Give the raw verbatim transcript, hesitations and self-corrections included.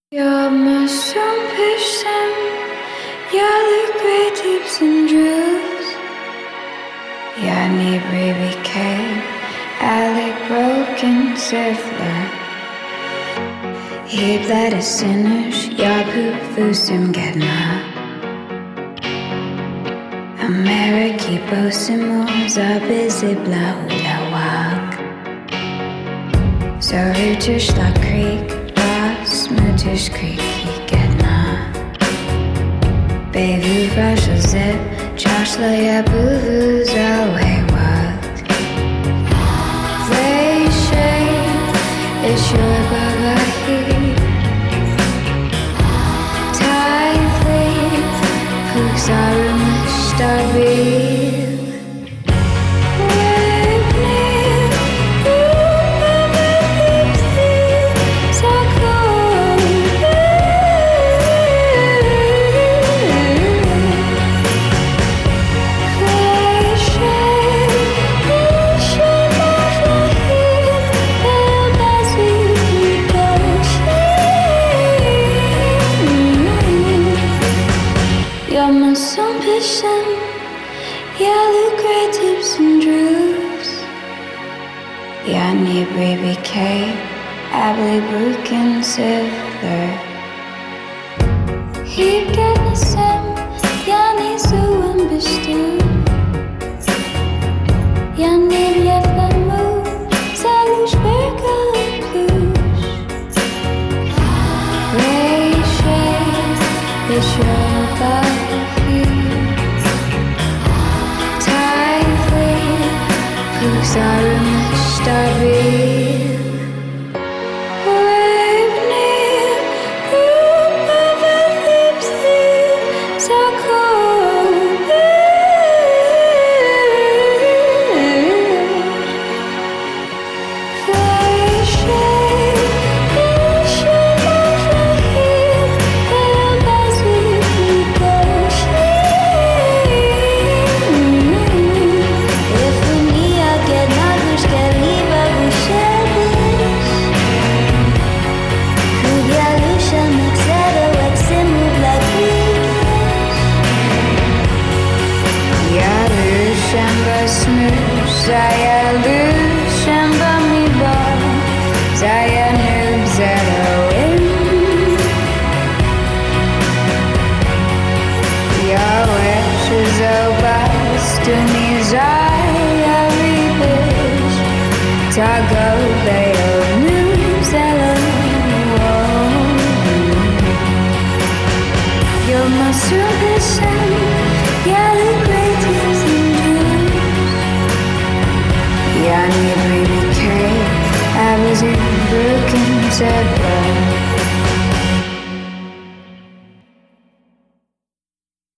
Jag måste pyssen, jag lycklig tips and drews. Jag need baby K, Alec broken siffler. He bled a sinners, jag pufusim gedna. Ameriki bosimos, abizi blahula wag. Så ruters la creek. Smoothers Creek, gedna. Baby brush a zip, Josh la ya boohoo's away what? They shade, it's your baba here. Tightly, hooks are a mustabi. Yanni baby K, Abley Broken Siffler. He getting sim, Yanni Zoom Bestu. Yanni left the move, Salush Berger Plus. Ray Shade, it's your body. Tightly, who's our Starving. Zaya Lucian Bummy Ball, Zaya Noob Zero in your wishes obas to me, Zaya Rebish, Tago Bayo Noob Zero. You're my supervision, yeah, the greatest. Yanni baby K, I was in broken zebra.